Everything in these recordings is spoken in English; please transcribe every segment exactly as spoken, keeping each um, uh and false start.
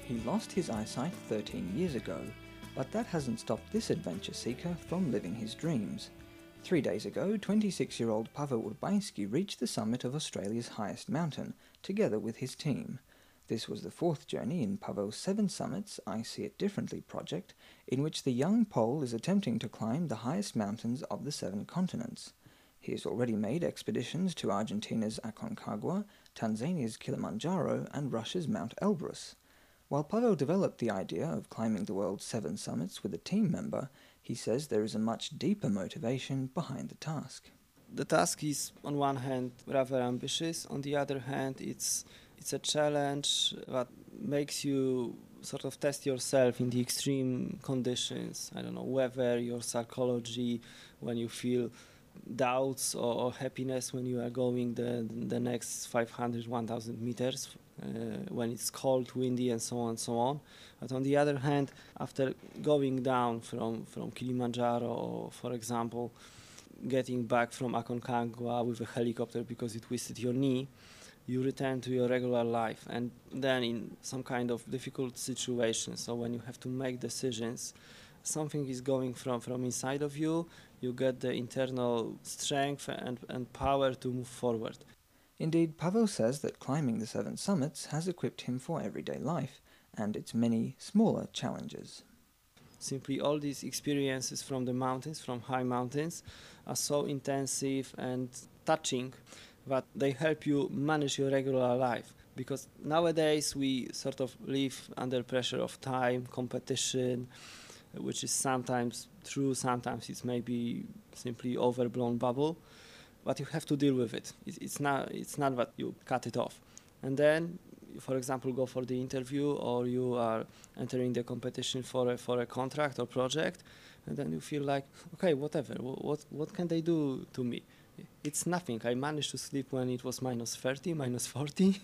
He lost his eyesight thirteen years ago, but that hasn't stopped this adventure seeker from living his dreams. Three days ago, twenty-six-year-old Paweł Urbański reached the summit of Australia's highest mountain, together with his team. This was the fourth journey in Paweł's Seven Summits I See It Differently project, in which the young Pole is attempting to climb the highest mountains of the seven continents. He has already made expeditions to Argentina's Aconcagua, Tanzania's Kilimanjaro, and Russia's Mount Elbrus. While Paweł developed the idea of climbing the world's seven summits with a team member, he says there is a much deeper motivation behind the task. The task is, on one hand, rather ambitious. On the other hand, it's it's a challenge that makes you sort of test yourself in the extreme conditions. I don't know, weather, your psychology, when you feel doubts or, or happiness when you are going the the next five hundred, one thousand meters, uh, when it's cold, windy, and so on and so on. But on the other hand, after going down from, from Kilimanjaro, or for example, getting back from Aconcagua with a helicopter because it twisted your knee, you return to your regular life. And then in some kind of difficult situation, so when you have to make decisions, something is going from, from inside of you, you get the internal strength and, and power to move forward. Indeed, Paweł says that climbing the seven summits has equipped him for everyday life and its many smaller challenges. Simply all these experiences from the mountains, from high mountains, are so intensive and touching that they help you manage your regular life. Because nowadays we sort of live under pressure of time, competition, which is sometimes true, sometimes it's maybe simply overblown bubble, but you have to deal with it. It's not, it's not that you cut it off. And then, for example, go for the interview, or you are entering the competition for a, for a contract or project, and then you feel like, okay, whatever, what, what can they do to me? It's nothing. I managed to sleep when it was minus thirty, minus forty.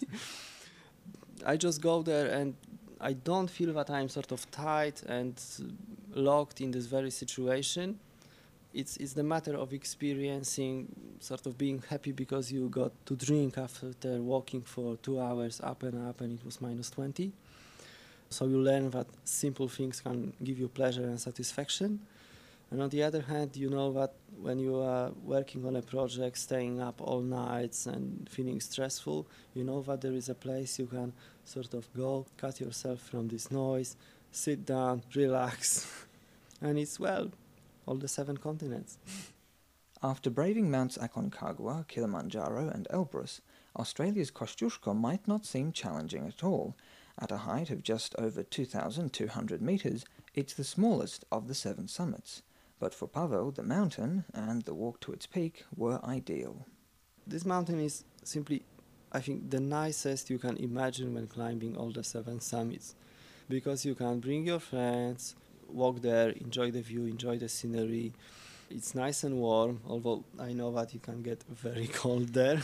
I just go there and I don't feel that I'm sort of tight and locked in this very situation. It's, it's the matter of experiencing, sort of being happy because you got to drink after walking for two hours up and up and it was minus twenty. So you learn that simple things can give you pleasure and satisfaction. And on the other hand, you know that when you are working on a project, staying up all nights and feeling stressful, you know that there is a place you can sort of go, cut yourself from this noise, sit down, relax, and it's, well, all the seven continents. After braving Mounts Aconcagua, Kilimanjaro and Elbrus, Australia's Kosciuszko might not seem challenging at all. At a height of just over two thousand two hundred metres, it's the smallest of the seven summits. But for Paweł, the mountain and the walk to its peak were ideal. This mountain is simply, I think, the nicest you can imagine when climbing all the seven summits. Because you can bring your friends, walk there, enjoy the view, enjoy the scenery. It's nice and warm, although I know that you can get very cold there.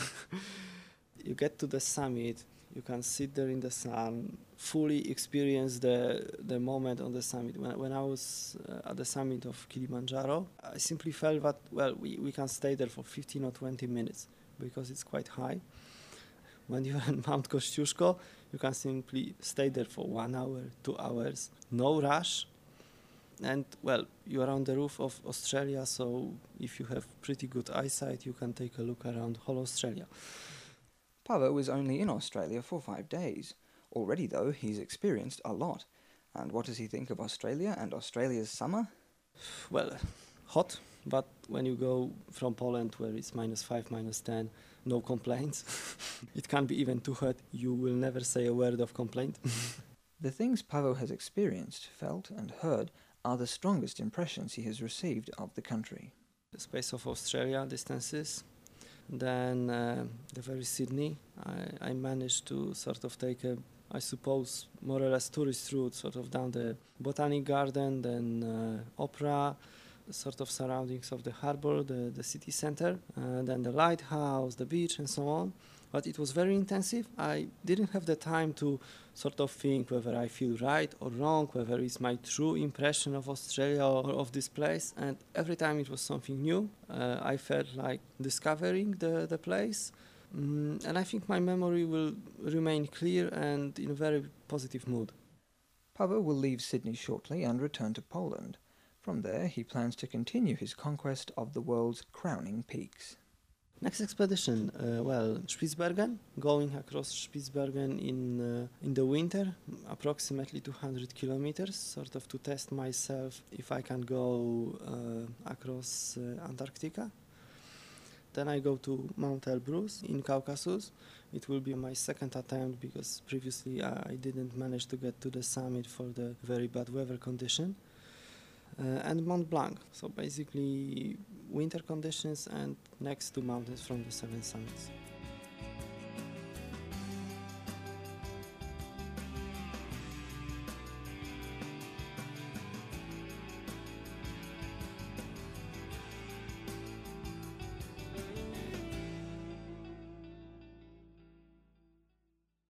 You get to the summit, you can sit there in the sun, fully experience the the moment on the summit. When, when I was uh, at the summit of Kilimanjaro, I simply felt that, well, we, we can stay there for fifteen or twenty minutes because it's quite high. When you're on Mount Kosciuszko, you can simply stay there for one hour, two hours, no rush. And, well, you are on the roof of Australia, so if you have pretty good eyesight, you can take a look around whole Australia. Paweł is only in Australia for five days. Already, though, he's experienced a lot. And what does he think of Australia and Australia's summer? Well, hot, but when you go from Poland, where it's minus five, minus ten, no complaints. It can be even too hot. You will never say a word of complaint. The things Paweł has experienced, felt and heard are the strongest impressions he has received of the country. The space of Australia, distances. Then uh, the very Sydney, I, I managed to sort of take a, I suppose, more or less tourist route, sort of down the Botanic Garden, then uh, Opera, sort of surroundings of the harbour, the, the city centre, uh, then the lighthouse, the beach and so on. But it was very intensive. I didn't have the time to sort of think whether I feel right or wrong, whether it's my true impression of Australia or of this place. And every time it was something new, uh, I felt like discovering the, the place. Mm, and I think my memory will remain clear and in a very positive mood. Paweł will leave Sydney shortly and return to Poland. From there, he plans to continue his conquest of the world's crowning peaks. Next expedition, uh, well, Spitsbergen, going across Spitsbergen in uh, in the winter, approximately two hundred kilometers, sort of to test myself if I can go uh, across uh, Antarctica. Then I go to Mount Elbrus in Caucasus. It will be my second attempt because previously I didn't manage to get to the summit for the very bad weather condition. Uh, and Mont Blanc, so basically winter conditions and next to mountains from the Seven Summits.